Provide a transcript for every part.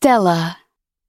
Stella.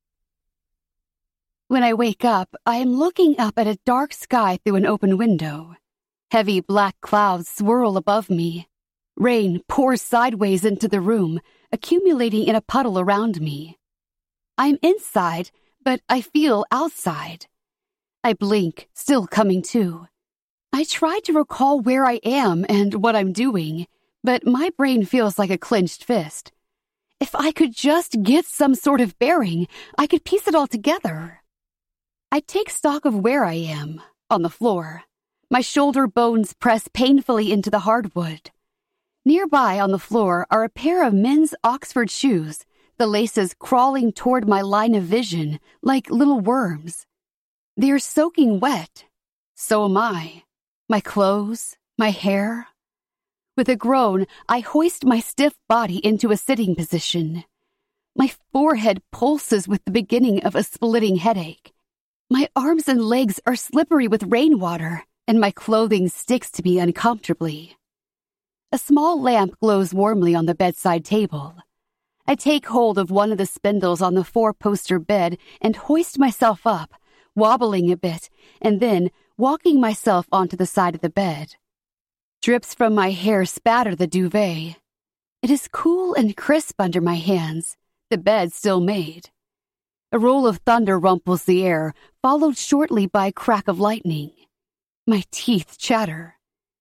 When I wake up, I am looking up at a dark sky through an open window. Heavy black clouds swirl above me. Rain pours sideways into the room, accumulating in a puddle around me. I'm inside, but I feel outside. I blink, still coming to. I try to recall where I am and what I'm doing, but my brain feels like a clenched fist. If I could just get some sort of bearing, I could piece it all together. I take stock of where I am, on the floor. My shoulder bones press painfully into the hardwood. Nearby on the floor are a pair of men's Oxford shoes, the laces crawling toward my line of vision like little worms. They're soaking wet. So am I. My clothes, my hair. With a groan, I hoist my stiff body into a sitting position. My forehead pulses with the beginning of a splitting headache. My arms and legs are slippery with rainwater, and my clothing sticks to me uncomfortably. A small lamp glows warmly on the bedside table. I take hold of one of the spindles on the four-poster bed and hoist myself up, wobbling a bit, and then walking myself onto the side of the bed. Drips from my hair spatter the duvet. It is cool and crisp under my hands, the bed still made. A roll of thunder rumples the air, followed shortly by a crack of lightning. My teeth chatter.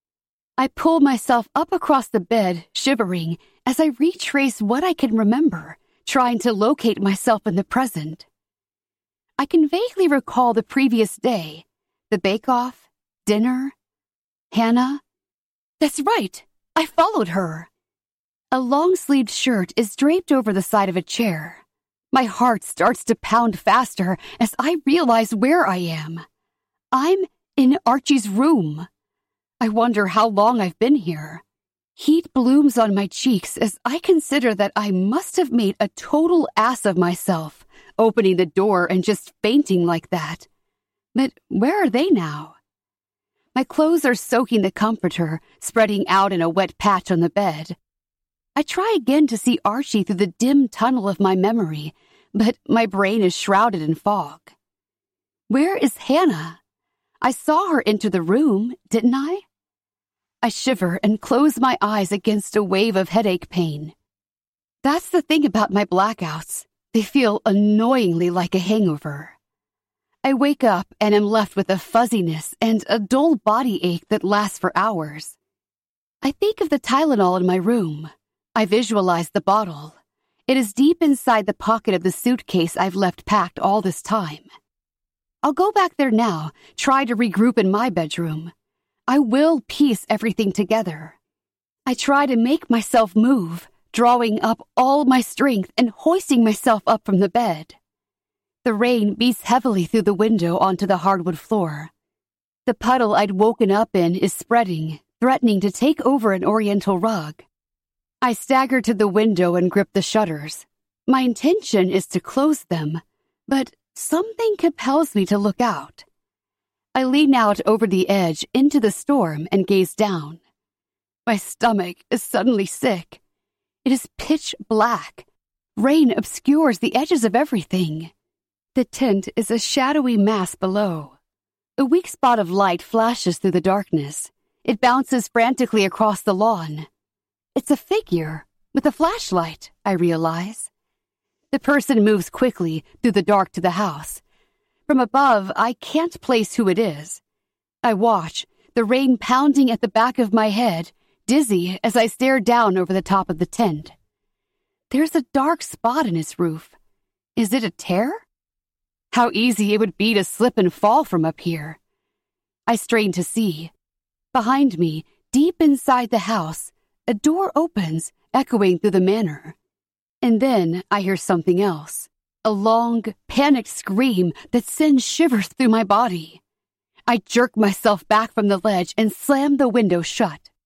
I pull myself up across the bed, shivering, as I retrace what I can remember, trying to locate myself in the present. I can vaguely recall the previous day, the bake-off, dinner, Hannah. That's right, I followed her. A long-sleeved shirt is draped over the side of a chair. My heart starts to pound faster as I realize where I am. I'm in Archie's room. I wonder how long I've been here. Heat blooms on my cheeks as I consider that I must have made a total ass of myself, opening the door and just fainting like that. But where are they now? My clothes are soaking the comforter, spreading out in a wet patch on the bed. I try again to see Archie through the dim tunnel of my memory, but my brain is shrouded in fog. Where is Hannah? I saw her enter the room, didn't I? I shiver and close my eyes against a wave of headache pain. That's the thing about my blackouts. They feel annoyingly like a hangover. I wake up and am left with a fuzziness and a dull body ache that lasts for hours. I think of the Tylenol in my room. I visualize the bottle. It is deep inside the pocket of the suitcase I've left packed all this time. I'll go back there now, try to regroup in my bedroom. I will piece everything together. I try to make myself move, drawing up all my strength and hoisting myself up from the bed. The rain beats heavily through the window onto the hardwood floor. The puddle I'd woken up in is spreading, threatening to take over an oriental rug. I stagger to the window and grip the shutters. My intention is to close them, but something compels me to look out. I lean out over the edge into the storm and gaze down. My stomach is suddenly sick. It is pitch black. Rain obscures the edges of everything. The tent is a shadowy mass below. A weak spot of light flashes through the darkness. It bounces frantically across the lawn. It's a figure with a flashlight, I realize. The person moves quickly through the dark to the house. From above, I can't place who it is. I watch, the rain pounding at the back of my head, dizzy as I stare down over the top of the tent. There's a dark spot in its roof. Is it a tear? How easy it would be to slip and fall from up here. I strain to see. Behind me, deep inside the house, a door opens, echoing through the manor. And then I hear something else. A long, panicked scream that sends shivers through my body. I jerk myself back from the ledge and slam the window shut.